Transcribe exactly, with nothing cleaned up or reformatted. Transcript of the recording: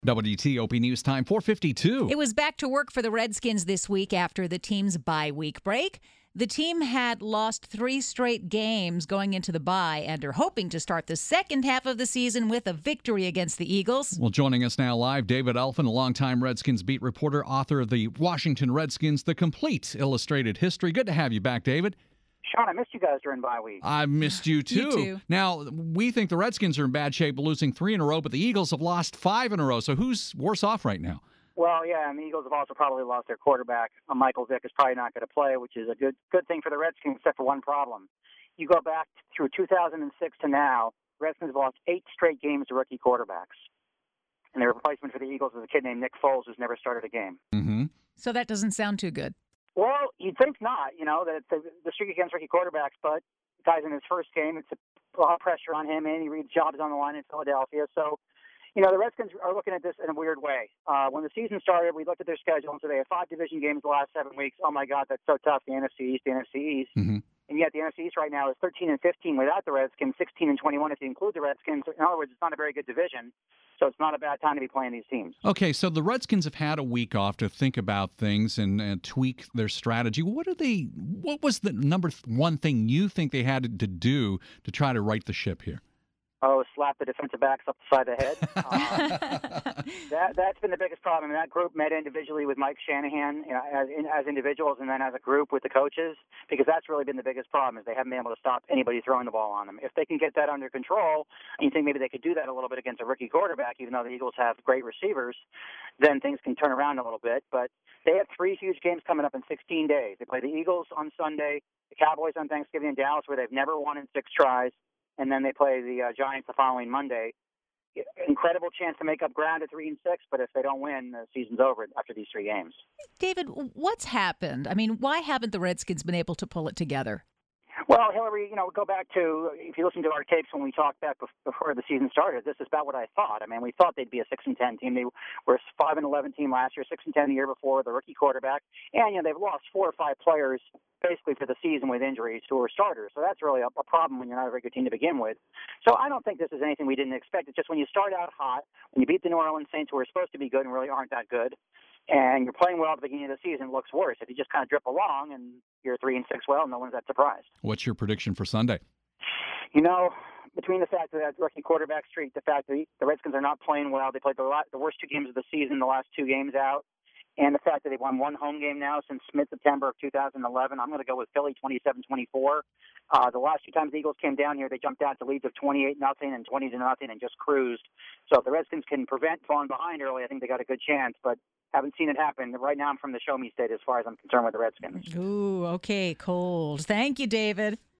W T O P News Time, four fifty-two. It was back to work for the Redskins this week after the team's bye week break. The team had lost three straight games going into the bye and are hoping to start the second half of the season with a victory against the Eagles. Well, joining us now live, David Elfin, a longtime Redskins beat reporter, author of the Washington Redskins, The Complete Illustrated History. Good to have you back, David. Sean, I missed you guys during bye week. I missed you too. You too. Now, we think the Redskins are in bad shape, losing three in a row, but the Eagles have lost five in a row. So who's worse off right now? Well, yeah, and the Eagles have also probably lost their quarterback. Uh, Michael Vick is probably not going to play, which is a good good thing for the Redskins, except for one problem. You go back through two thousand six to now, Redskins have lost eight straight games to rookie quarterbacks. And their replacement for the Eagles is a kid named Nick Foles, who's never started a game. Mm-hmm. So that doesn't sound too good. Well, you'd think not, you know, that the, the streak against rookie quarterbacks, but the guy's in his first game. It's a lot of pressure on him. Andy Reid's job is on the line in Philadelphia. So, you know, the Redskins are looking at this in a weird way. Uh, when the season started, we looked at their schedule and said they had five division games the last seven weeks. Oh, my God, that's so tough, the N F C East, the N F C East. Mm-hmm. And yet the N F C East right now is thirteen and fifteen without the Redskins, sixteen and twenty-one if you include the Redskins. In other words, it's not a very good division, so it's not a bad time to be playing these teams. Okay, so the Redskins have had a week off to think about things and, and tweak their strategy. What are they? What was the number one thing you think they had to do to try to right the ship here? Oh, slap the defensive backs up the side of the head. Uh, that, that's been the biggest problem. And that group met individually with Mike Shanahan, you know, as, in, as individuals and then as a group with the coaches, because that's really been the biggest problem is they haven't been able to stop anybody throwing the ball on them. If they can get that under control, and you think maybe they could do that a little bit against a rookie quarterback, even though the Eagles have great receivers, then things can turn around a little bit. But they have three huge games coming up in sixteen days. They play the Eagles on Sunday, the Cowboys on Thanksgiving in Dallas, where they've never won in six tries. And then they play the uh, Giants the following Monday. Incredible chance to make up ground at three and six, but if they don't win, the season's over after these three games. David, what's happened? I mean, why haven't the Redskins been able to pull it together? Well, Hillary, you know, go back to, if you listen to our tapes when we talked back before the season started, this is about what I thought. I mean, we thought they'd be a six and ten team. They were a five and eleven team last year, six and ten the year before, the rookie quarterback. And, you know, they've lost four or five players basically for the season with injuries who are starters. So that's really a, a problem when you're not a very good team to begin with. So I don't think this is anything we didn't expect. It's just when you start out hot, when you beat the New Orleans Saints, who are supposed to be good and really aren't that good, and you're playing well at the beginning of the season, it looks worse. If you just kind of drip along and you're three and six, well, no one's that surprised. What's your prediction for Sunday? You know, between the fact that that rookie quarterback streak, the fact that the Redskins are not playing well, they played the, lot, the worst two games of the season, the last two games out, and the fact that they've won one home game now since mid-September of two thousand eleven, I'm going to go with Philly twenty-seven twenty-four. Uh, the last two times the Eagles came down here, they jumped out to leads of twenty-eight nothing and twenty to nothing and just cruised. So if the Redskins can prevent falling behind early, I think they got a good chance. But haven't seen it happen. Right now I'm from the show me state as far as I'm concerned with the Redskins. Ooh, okay, cold. Thank you, David.